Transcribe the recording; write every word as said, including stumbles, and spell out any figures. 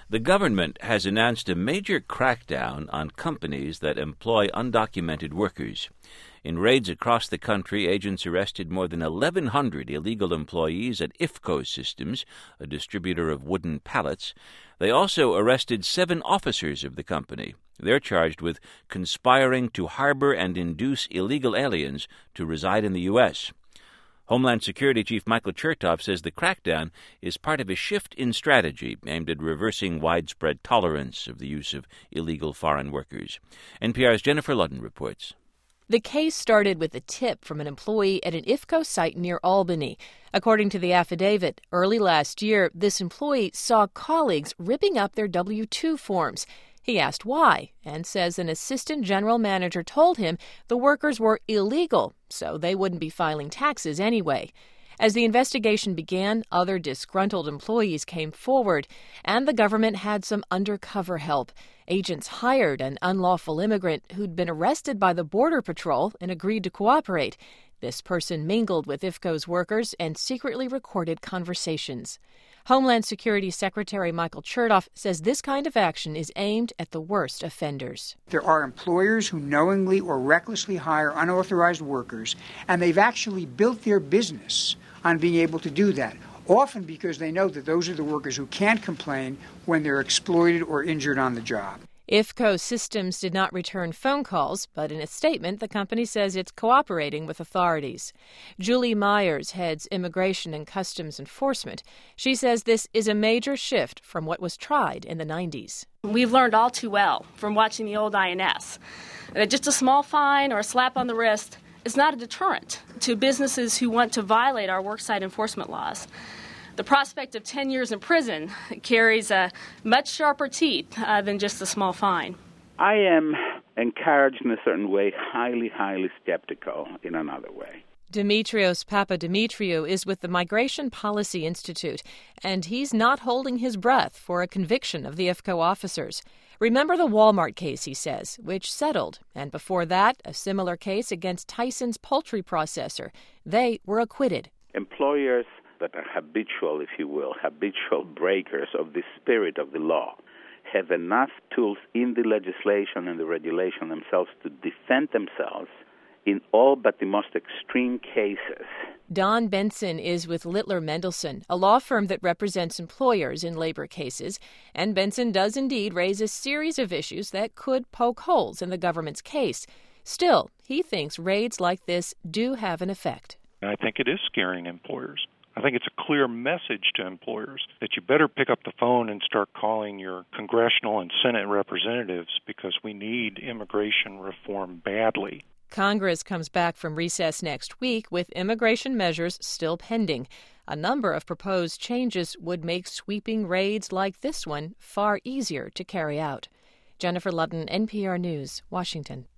The government has announced a major crackdown on companies that employ undocumented workers. In raids across the country, agents arrested more than eleven hundred illegal employees at I F C O Systems, a distributor of wooden pallets. They also arrested seven officers of the company. They're charged with conspiring to harbor and induce illegal aliens to reside in the U S Homeland Security Chief Michael Chertoff says the crackdown is part of a shift in strategy aimed at reversing widespread tolerance of the use of illegal foreign workers. N P R's Jennifer Ludden reports. The case started with a tip from an employee at an I F C O site near Albany. According to the affidavit, early last year, this employee saw colleagues ripping up their W two forms. He asked why and says an assistant general manager told him the workers were illegal, so they wouldn't be filing taxes anyway. As the investigation began, other disgruntled employees came forward, and the government had some undercover help. Agents hired an unlawful immigrant who'd been arrested by the Border Patrol and agreed to cooperate. This person mingled with I F C O's workers and secretly recorded conversations. Homeland Security Secretary Michael Chertoff says this kind of action is aimed at the worst offenders. There are employers who knowingly or recklessly hire unauthorized workers, and they've actually built their business on being able to do that, often because they know that those are the workers who can't complain when they're exploited or injured on the job. I F C O Systems did not return phone calls, but in a statement, the company says it's cooperating with authorities. Julie Myers heads Immigration and Customs Enforcement. She says this is a major shift from what was tried in the nineties. We've learned all too well from watching the old I N S that just a small fine or a slap on the wrist is not a deterrent to businesses who want to violate our worksite enforcement laws. The prospect of ten years in prison carries uh, much sharper teeth uh, than just a small fine. I am encouraged in a certain way, highly, highly skeptical in another way. Dimitrios Papadimitriou is with the Migration Policy Institute, and he's not holding his breath for a conviction of the I F C O officers. Remember the Walmart case, he says, which settled, and before that, a similar case against Tyson's poultry processor. They were acquitted. Employers that are habitual, if you will, habitual breakers of the spirit of the law, have enough tools in the legislation and the regulation themselves to defend themselves in all but the most extreme cases. Don Benson is with Littler Mendelson, a law firm that represents employers in labor cases, and Benson does indeed raise a series of issues that could poke holes in the government's case. Still, he thinks raids like this do have an effect. I think it is scaring employers. I think it's a clear message to employers that you better pick up the phone and start calling your congressional and Senate representatives because we need immigration reform badly. Congress comes back from recess next week with immigration measures still pending. A number of proposed changes would make sweeping raids like this one far easier to carry out. Jennifer Ludden, N P R News, Washington.